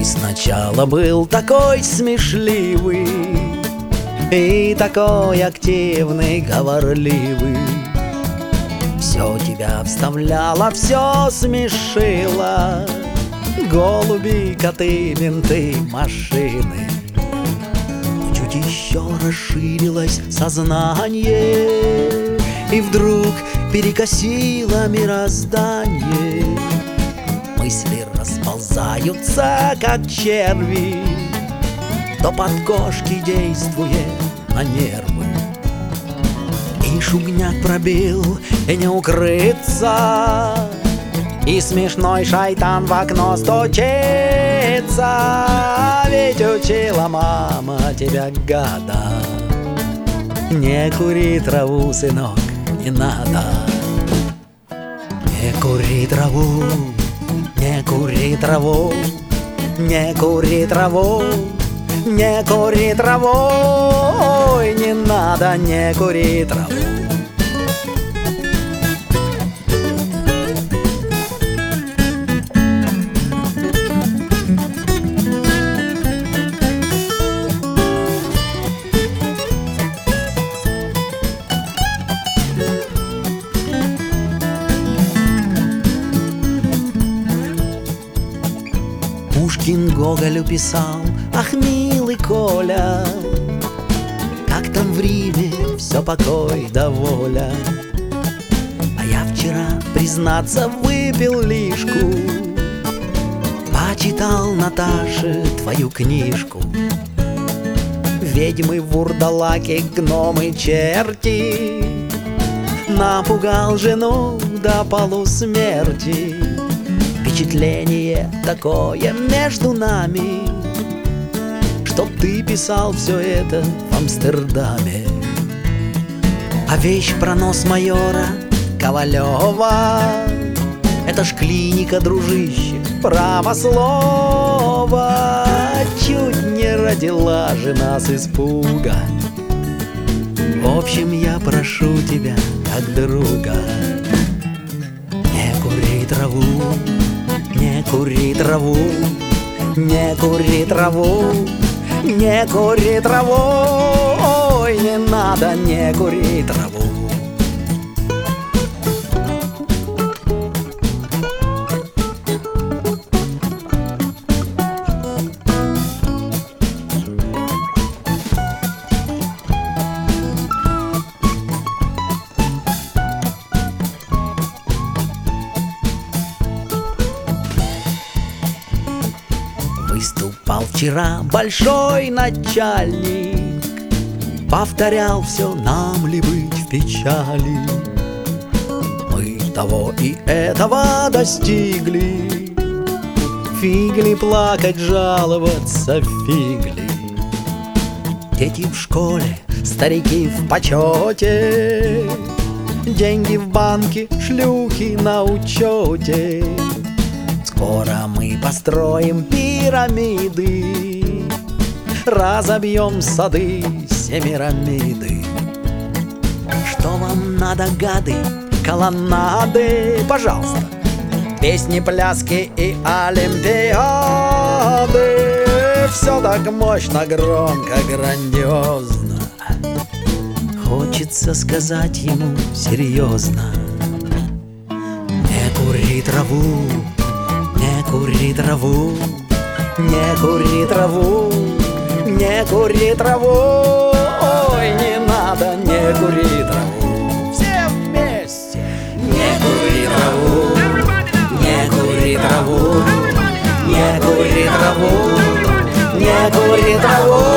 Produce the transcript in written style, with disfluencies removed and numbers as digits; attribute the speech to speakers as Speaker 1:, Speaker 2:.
Speaker 1: сначала был такой смешливый и такой активный, говорливый. Все тебя вставляло, все смешило: голуби, коты, менты, машины. Чуть еще расширилось сознание, и вдруг перекосило мироздание. Мысли расползаются, как черви, то подкошки действует на нервы. И шугняк пробил, и не укрыться, и смешной шайтан в окно стучится. Ведь учила мама тебя, гада: не кури траву, сынок, не надо. Не кури траву, не кури траву, не кури траву, не кури траву. Ой, не надо, не кури траву. Пушкин Гоголю писал: ах, милый Коля, как там в Риме все покой да воля. А я вчера, признаться, выпил лишку, почитал Наташе твою книжку. Ведьмы, вурдалаки, гномы, черти, напугал жену до полусмерти. Впечатление такое между нами, чтоб ты писал все это в Амстердаме. А вещь про нос майора Ковалева — это ж клиника, дружище, право слово. Чуть не родила жена с испуга. В общем, я прошу тебя, как друга: не кури траву, не кури траву, не кури траву, не кури траву. Ой, не надо, не кури траву. Выступал вчера большой начальник, повторял все: нам ли быть в печали. Мы того и этого достигли, фигли плакать, жаловаться, фигли. Дети в школе, старики в почете, деньги в банке, шлюхи на учете. Скоро мы построим пирамиды, разобьем сады Семирамиды. Что вам надо, гады? Колоннады, пожалуйста, песни, пляски и олимпиады. Все так мощно, громко, грандиозно. Хочется сказать ему серьезно: не кури траву, не кури траву, не кури траву, не кури траву. Ой, не надо, не кури траву. Все вместе. Не кури траву, не кури траву, не кури траву, не кури траву.